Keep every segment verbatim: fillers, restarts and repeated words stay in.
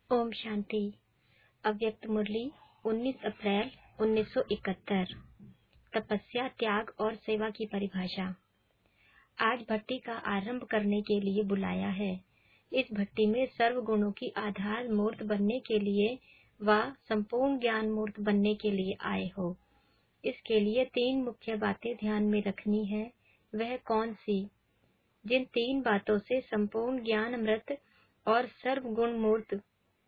ओम शांति। अव्यक्त मुरली उन्नीस अप्रैल उन्नीस सौ इकहत्तर। तपस्या, त्याग और सेवा की परिभाषा। आज भट्टी का आरंभ करने के लिए बुलाया है। इस भट्टी में सर्व गुणों की आधार मूर्त बनने के लिए व संपूर्ण ज्ञान मूर्त बनने के लिए आए हो। इसके लिए तीन मुख्य बातें ध्यान में रखनी है। वह कौन सी? जिन तीन बातों से संपूर्ण ज्ञान अमृत और सर्व गुण मूर्त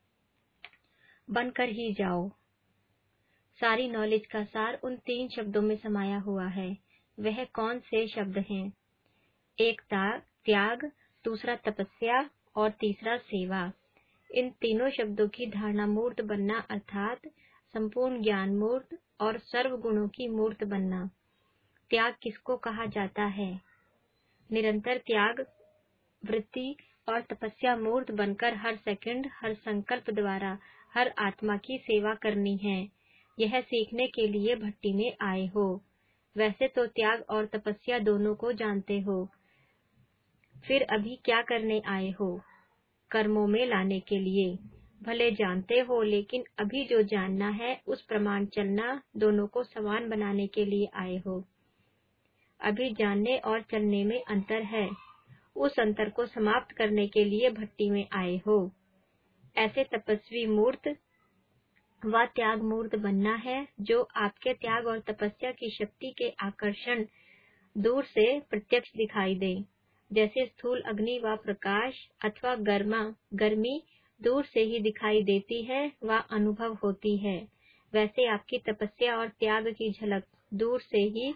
बनकर ही जाओ। सारी नॉलेज का सार उन तीन शब्दों में समाया हुआ है। वह कौन से शब्द हैं? एक त्याग, दूसरा तपस्या और तीसरा सेवा। इन तीनों शब्दों की धारणा मूर्त बनना अर्थात संपूर्ण ज्ञान मूर्त और सर्व गुणों की मूर्त बनना। त्याग किसको कहा जाता है? निरंतर त्याग वृत्ति और तपस्या मूर्त बनकर हर सेकंड, हर संकल्प द्वारा हर आत्मा की सेवा करनी है। यह सीखने के लिए भट्टी में आए हो। वैसे तो त्याग और तपस्या दोनों को जानते हो, फिर अभी क्या करने आए हो? कर्मों में लाने के लिए। भले जानते हो, लेकिन अभी जो जानना है उस प्रमाण चलना, दोनों को समान बनाने के लिए आए हो। अभी जानने और चलने में अंतर है। उस अंतर को समाप्त करने के लिए भट्टी में आए हो। ऐसे तपस्वी मूर्त व त्याग मूर्त बनना है, जो आपके त्याग और तपस्या की शक्ति के आकर्षण दूर से प्रत्यक्ष दिखाई दे। जैसे स्थूल अग्नि व प्रकाश अथवा गर्मा गर्मी दूर से ही दिखाई देती है व अनुभव होती है, वैसे आपकी तपस्या और त्याग की झलक दूर से ही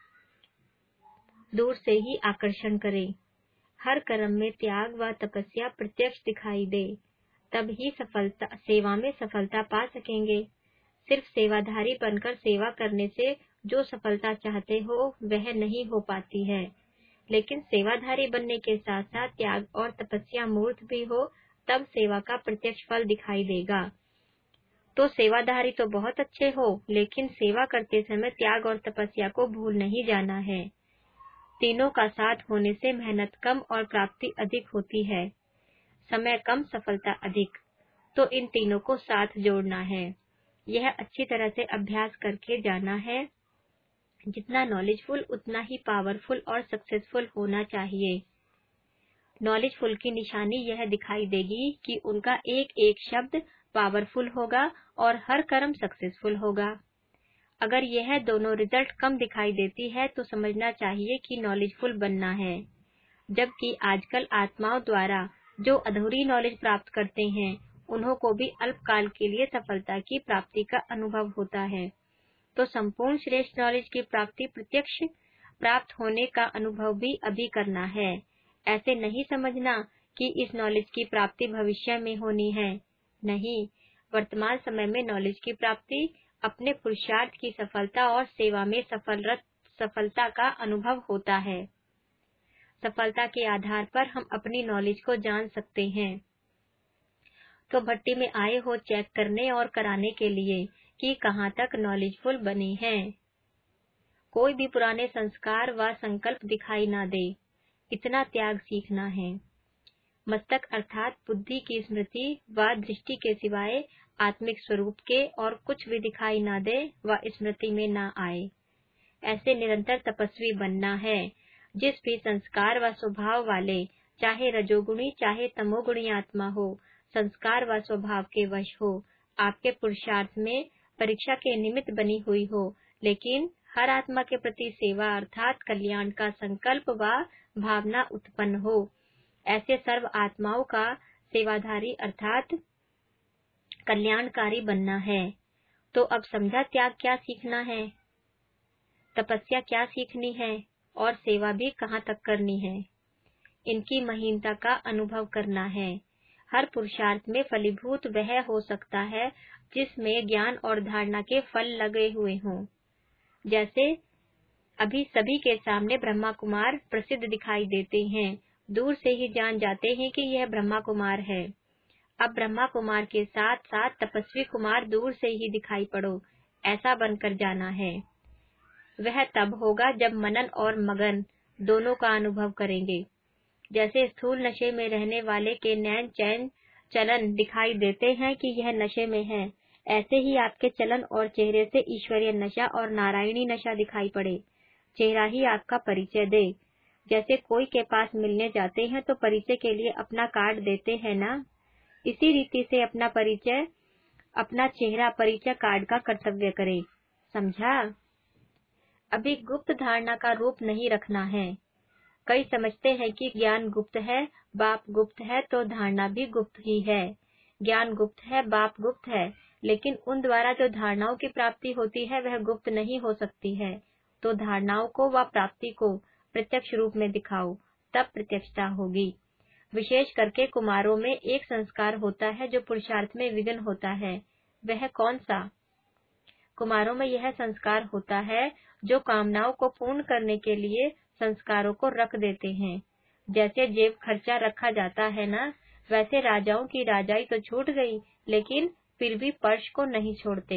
दूर से ही आकर्षण करे। हर कर्म में त्याग व तपस्या प्रत्यक्ष दिखाई दे, तब ही सफलता सेवा में सफलता पा सकेंगे। सिर्फ सेवाधारी बनकर सेवा करने से जो सफलता चाहते हो वह नहीं हो पाती है, लेकिन सेवाधारी बनने के साथ साथ त्याग और तपस्या मूर्त भी हो, तब सेवा का प्रत्यक्ष फल दिखाई देगा। तो सेवाधारी तो बहुत अच्छे हो, लेकिन सेवा करते समय त्याग और तपस्या को भूल नहीं जाना है। तीनों का साथ होने से मेहनत कम और प्राप्ति अधिक होती है, समय कम सफलता अधिक। तो इन तीनों को साथ जोड़ना है। यह अच्छी तरह से अभ्यास करके जाना है। जितना नॉलेजफुल उतना ही पावरफुल और सक्सेसफुल होना चाहिए। नॉलेजफुल की निशानी यह दिखाई देगी कि उनका एक एक शब्द पावरफुल होगा और हर कर्म सक्सेसफुल होगा। अगर यह दोनों रिजल्ट कम दिखाई देती है तो समझना चाहिए कि नॉलेजफुल बनना है। जबकि आजकल आत्माओं द्वारा जो अधूरी नॉलेज प्राप्त करते हैं, उन्हों को भी अल्पकाल के लिए सफलता की प्राप्ति का अनुभव होता है। तो संपूर्ण श्रेष्ठ नॉलेज की प्राप्ति प्रत्यक्ष प्राप्त होने का अनुभव भी अभी करना है। ऐसे नहीं समझना कि इस नॉलेज की प्राप्ति भविष्य में होनी है। नहीं, वर्तमान समय में नॉलेज की प्राप्ति अपने पुरुषार्थ की सफलता और सेवा में सफल सफलता का अनुभव होता है। सफलता के आधार पर हम अपनी नॉलेज को जान सकते हैं। तो भट्टी में आए हो चेक करने और कराने के लिए कि कहाँ तक नॉलेजफुल बने हैं। कोई भी पुराने संस्कार व संकल्प दिखाई ना दे, इतना त्याग सीखना है। मस्तक अर्थात बुद्धि की स्मृति व दृष्टि के सिवाय आत्मिक स्वरूप के और कुछ भी दिखाई ना दे व स्मृति में ना आए। ऐसे निरंतर तपस्वी बनना है। जिस भी संस्कार व स्वभाव वाले, चाहे रजोगुणी चाहे तमोगुणी आत्मा हो, संस्कार व स्वभाव के वश हो, आपके पुरुषार्थ में परीक्षा के निमित्त बनी हुई हो, लेकिन हर आत्मा के प्रति सेवा अर्थात कल्याण का संकल्प व भावना उत्पन्न हो, ऐसे सर्व आत्माओं का सेवाधारी अर्थात कल्याणकारी बनना है। तो अब समझा त्याग क्या सीखना है, तपस्या क्या सीखनी है और सेवा भी कहाँ तक करनी है। इनकी महीनता का अनुभव करना है। हर पुरुषार्थ में फलीभूत वह हो सकता है जिसमें ज्ञान और धारणा के फल लगे हुए हों। जैसे अभी सभी के सामने ब्रह्मा कुमार प्रसिद्ध दिखाई देते हैं, दूर से ही जान जाते हैं कि यह ब्रह्मा कुमार है। अब ब्रह्मा कुमार के साथ साथ तपस्वी कुमार दूर से ही दिखाई पड़ो, ऐसा बनकर जाना है। वह तब होगा जब मनन और मगन दोनों का अनुभव करेंगे। जैसे स्थूल नशे में रहने वाले के नैन चैन चलन दिखाई देते हैं कि यह नशे में है, ऐसे ही आपके चलन और चेहरे से ईश्वरीय नशा और नारायणी नशा दिखाई पड़े। चेहरा ही आपका परिचय दे। जैसे कोई के पास मिलने जाते हैं तो परिचय के लिए अपना कार्ड देते हैं ना, इसी रीति से अपना परिचय, अपना चेहरा परिचय कार्ड का कर्तव्य करे। समझा? अभी गुप्त धारणा का रूप नहीं रखना है। कई समझते हैं कि ज्ञान गुप्त है, बाप गुप्त है, तो धारणा भी गुप्त ही है। ज्ञान गुप्त है, बाप गुप्त है, लेकिन उन द्वारा जो धारणाओं की प्राप्ति होती है वह गुप्त नहीं हो सकती है। तो धारणाओं को व प्राप्ति को प्रत्यक्ष रूप में दिखाओ, तब प्रत्यक्षता होगी। विशेष करके कुमारों में एक संस्कार होता है जो पुरुषार्थ में विघ्न होता है। वह कौन सा? कुमारों में यह संस्कार होता है जो कामनाओं को पूर्ण करने के लिए संस्कारों को रख देते हैं। जैसे जेब खर्चा रखा जाता है ना, वैसे राजाओं की राजाई तो छूट गई, लेकिन फिर भी पर्श को नहीं छोड़ते।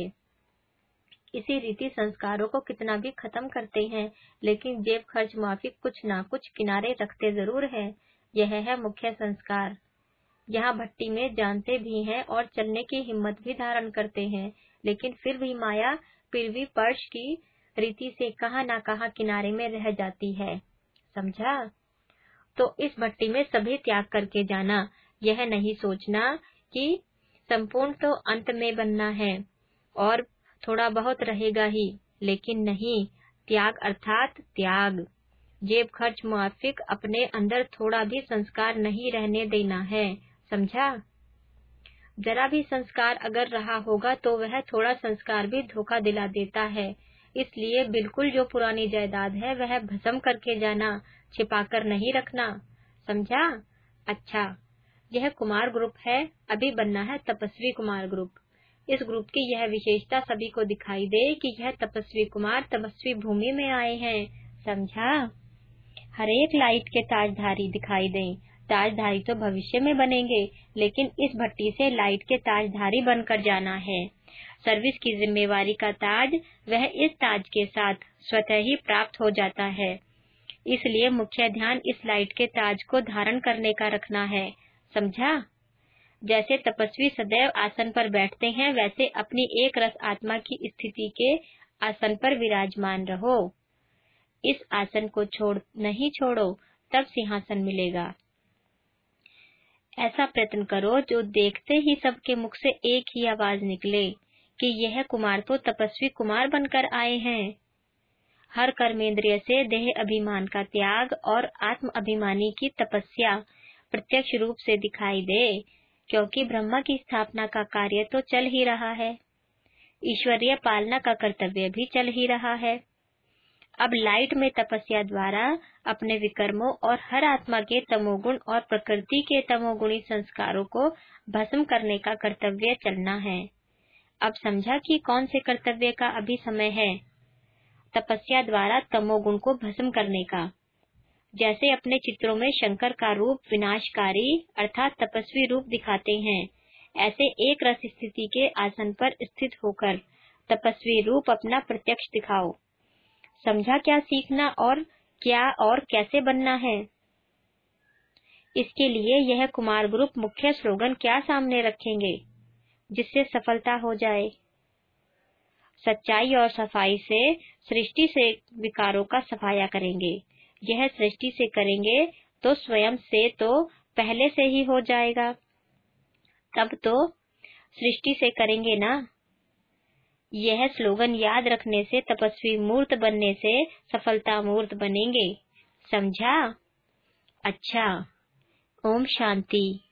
इसी रीति संस्कारों को कितना भी खत्म करते हैं, लेकिन जेब खर्च माफिक कुछ ना कुछ किनारे रखते जरूर है। यह है मुख्य संस्कार। यहाँ भट्टी में जानते भी हैं और चलने की हिम्मत भी धारण करते हैं, लेकिन फिर भी माया फिर भी पर्श की रीति से कहाँ ना कहाँ किनारे में रह जाती है। समझा? तो इस भट्टी में सभी त्याग करके जाना। यह नहीं सोचना कि संपूर्ण तो अंत में बनना है और थोड़ा बहुत रहेगा ही, लेकिन नहीं, त्याग अर्थात त्याग। जेब खर्च मुआफिक अपने अंदर थोड़ा भी संस्कार नहीं रहने देना है। समझा? जरा भी संस्कार अगर रहा होगा तो वह थोड़ा संस्कार भी धोखा दिला देता है। इसलिए बिल्कुल जो पुरानी जायदाद है वह भस्म करके जाना, छिपाकर नहीं रखना। समझा? अच्छा, यह कुमार ग्रुप है, अभी बनना है तपस्वी कुमार ग्रुप। इस ग्रुप की यह विशेषता सभी को दिखाई दे कि यह तपस्वी कुमार तपस्वी भूमि में आए हैं। समझा? हर एक लाइट के ताजधारी दिखाई दें। ताजधारी तो भविष्य में बनेंगे, लेकिन इस भट्टी से लाइट के ताजधारी बनकर जाना है। सर्विस की जिम्मेवारी का ताज वह इस ताज के साथ स्वतः ही प्राप्त हो जाता है। इसलिए मुख्य ध्यान इस लाइट के ताज को धारण करने का रखना है। समझा? जैसे तपस्वी सदैव आसन पर बैठते हैं, वैसे अपनी एक रस आत्मा की स्थिति के आसन पर विराजमान रहो। इस आसन को छोड़ नहीं छोड़ो, तब सिंहासन मिलेगा। ऐसा प्रयत्न करो जो देखते ही सबके मुख से एक ही आवाज निकले कि यह कुमार तो तपस्वी कुमार बनकर आए हैं। हर कर्मेंद्रिय से देह अभिमान का त्याग और आत्म अभिमानी की तपस्या प्रत्यक्ष रूप से दिखाई दे, क्योंकि ब्रह्मा की स्थापना का कार्य तो चल ही रहा है, ईश्वरीय पालना का कर्तव्य भी चल ही रहा है। अब लाइट में तपस्या द्वारा अपने विकर्मों और हर आत्मा के तमोगुण और प्रकृति के तमोगुणी संस्कारों को भस्म करने का कर्तव्य चलना है। अब समझा कि कौन से कर्तव्य का अभी समय है? तपस्या द्वारा तमोगुण को भस्म करने का। जैसे अपने चित्रों में शंकर का रूप विनाशकारी अर्थात तपस्वी रूप दिखाते हैं, ऐसे एक रस स्थिति के आसन पर स्थित होकर तपस्वी रूप अपना प्रत्यक्ष दिखाओ। समझा क्या सीखना और क्या और कैसे बनना है? इसके लिए यह कुमार ग्रुप मुख्य स्लोगन क्या सामने रखेंगे जिससे सफलता हो जाए? सच्चाई और सफाई से सृष्टि से विकारों का सफाया करेंगे। यह सृष्टि से करेंगे तो स्वयं से तो पहले से ही हो जाएगा। तब तो सृष्टि से करेंगे ना। यह स्लोगन याद रखने से तपस्वी मूर्त बनने से सफलता मूर्त बनेंगे। समझा? अच्छा, ओम शांति।